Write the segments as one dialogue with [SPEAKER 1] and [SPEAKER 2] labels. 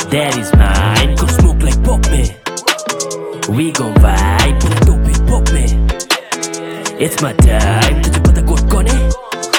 [SPEAKER 1] Daddy's mine, go smoke like pop me. We gon' vibe, put a dope in pop me. It's my time, तुझे पता coat कौन है?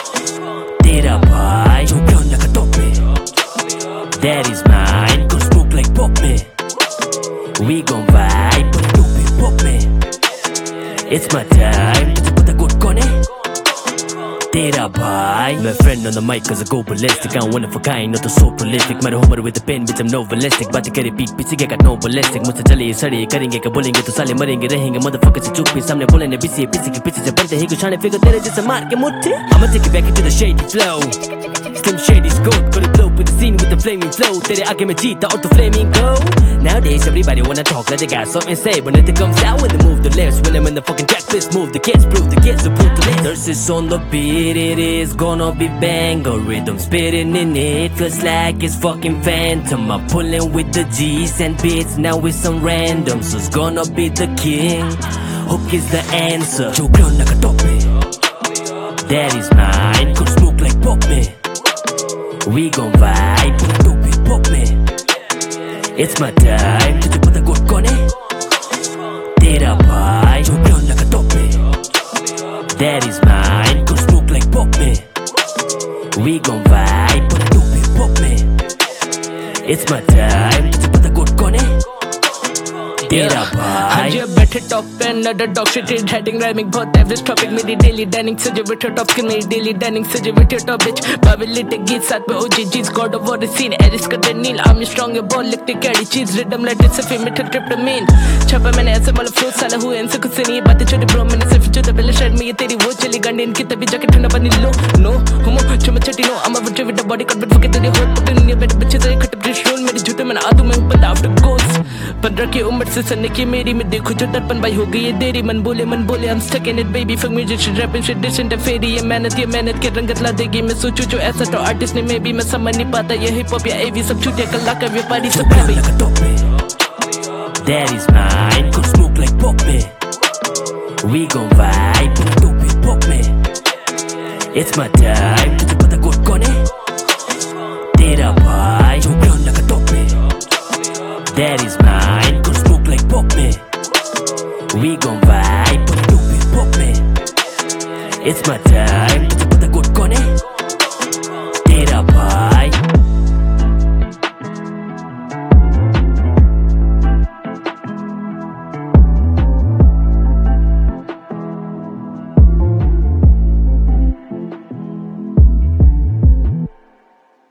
[SPEAKER 1] तेरा भाई जो ब्राउन लगा टॉप पे. Daddy's mine, go smoke like pop me. We gon' vibe, put a dope in pop me. It's my time, तुझे पता कोट कौन है? तेरा भाई. My friend on the mic cause I go ballistic. I'm one of a kind, not so prolific. Matter homer with the pen, bitch I'm novelistic. बातें करे peak पीछे के got no ballistic. मुझसे चले ये सड़े करेंगे क्या बोलेंगे तो साले मरेंगे रहेंगे motherfucker से चुप भी सामने बोले ने बीसी पीछे के पीछे जब बनते ही कुछ आने फिगर तेरे जैसे मार के मुट्ठी. I'ma take it back into the shady flow. Slim shady scope, got a blow with the scene with the flaming flow. तेरे आगे मैं जीता और तो flaming go. Nowadays everybody wanna talk like they got something to say, but nothing comes out when they move the lips. When I'm in the fucking track list, move the kids, prove the kids, so prove the list. Thirst is on the beat, it is gonna be banger. Rhythm spitting in it, feels like it's fucking phantom. I'm pulling with the G's and beats, now with some random. So it's gonna be the king, hook is the answer. Joe Brown like a top me. Daddy's mine, go smoke like pop me. We gon' vibe, put a dope in pop me. It's my time, तुझे पता coat कौन है? तेरा भाई जो brown लगा top पे. Daddy's mine, go smoke like pop me. We gon' vibe, put a dope in pop me. It's my time, तुझे पता कोट कौन है? तेरा भाई.
[SPEAKER 2] आज बैठे टॉप पे another dog shit is heading rhyming बहुत एवरेज टॉपिक मेरी डेली डाइनिंग से जो बैठे टॉप स्किन मेरी डेली डाइनिंग से जो बैठे टॉप बिच बाबिलिटी गीत साथ में ओजी जीज God of war scene Ares का नील आई एम स्ट्रांग ये बॉल लिखते कैडी चीज रिदम लाइट से फे मिठल ट्रिप्टोमेन छपा मैंने ऐसे मतलब फ्लो साला हुए इनसे कुछ नहीं बातें छोटे ब्रो मैंने सिर्फ जो दबेले शायद में ये तेरी वो चली गांडी इनकी तभी जाके ठंडा बनी लो नो होमो चुम चटी no I'm a virgin with the body cut but forget that you hold put in your bed बच्चे से खट ब्रिश रोल मेरी झूठे मैंने आदू में ऊपर आफ्टर गोल्स 15 की उम्र से सन्ने की मेरी में देखो जो दर्पण भाई हो गई ये देरी मन बोले I'm stuck in it baby fuck music shit rapping shit dish and फेरी ये मेहनत के रंगत ला देगी मैं सोचूं जो ऐसा तो आर्टिस्ट ने मैं भी मैं समझ नहीं पाता ये हिप हॉप या एवी सब छूटे कला का व्यापारी सब
[SPEAKER 1] Brown like a top me. Daddy's mine, go smoke like pop me. We gon' vibe, put a dope in pop me. It's my time, तुझे पता कोट कौन है? तेरा भाई जो ब्राउन लगा टॉप पे. Daddy's mine, go smoke like pop me. We gon' vibe, put a dope in pop me. It's my time.